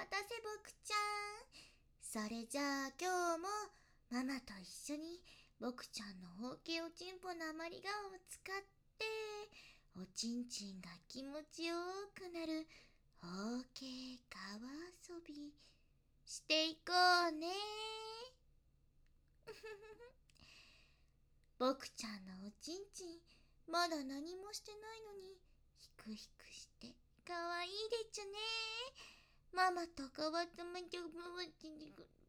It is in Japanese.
待たせ僕ちゃん。それじゃあ今日もママと一緒に僕ちゃんの大きいおちんぽの余り顔を使っておちんちんが気持ちよくなる大きい川遊びしていこうね。僕ちゃんのおちんちんまだ何もしてないのにひくひくしてかわいいでちゅね。ママと変わったまちゃぶわちにく